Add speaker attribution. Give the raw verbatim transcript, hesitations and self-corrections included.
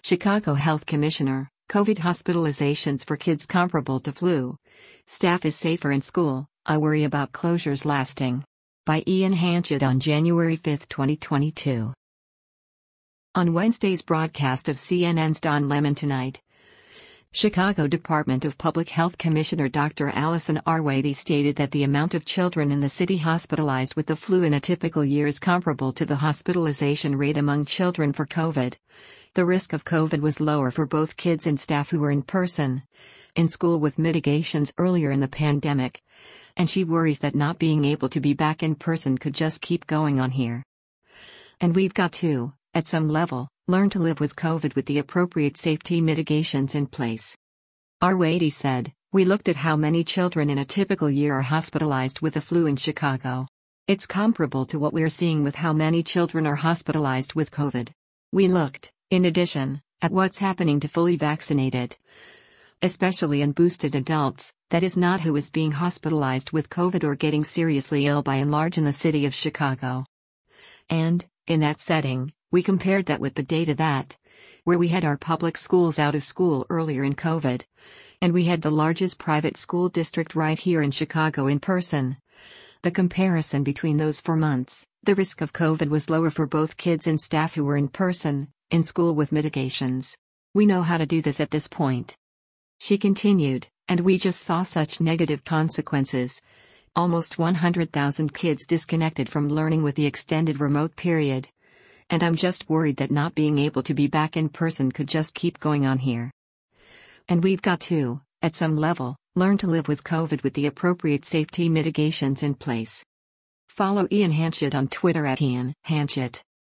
Speaker 1: Chicago Health Commissioner, COVID hospitalizations for kids comparable to flu. Staff is safer in school, I worry about closures lasting. By Ian Hanchett on January fifth, twenty twenty-two. On Wednesday's broadcast of C N N's Don Lemon Tonight, Chicago Department of Public Health Commissioner Doctor Allison Arwady stated that the amount of children in the city hospitalized with the flu in a typical year is comparable to the hospitalization rate among children for COVID. The risk of COVID was lower for both kids and staff who were in person, in school with mitigations earlier in the pandemic, and she worries that not being able to be back in person could just keep going on here. And we've got to, at some level, learn to live with COVID with the appropriate safety mitigations in place. Arwady said, we looked at how many children in a typical year are hospitalized with the flu in Chicago. It's comparable to what we're seeing with how many children are hospitalized with COVID. We looked, in addition, at what's happening to fully vaccinated, especially in boosted adults, that is not who is being hospitalized with COVID or getting seriously ill by and large in the city of Chicago. And, in that setting, we compared that with the data that, where we had our public schools out of school earlier in COVID, and we had the largest private school district right here in Chicago in person. The comparison between those four months, the risk of COVID was lower for both kids and staff who were in person, in school with mitigations. We know how to do this at this point. She continued, and we just saw such negative consequences. Almost one hundred thousand kids disconnected from learning with the extended remote period. And I'm just worried that not being able to be back in person could just keep going on here. And we've got to, at some level, learn to live with COVID with the appropriate safety mitigations in place. Follow Ian Hanchett on Twitter at Ian Hanchett.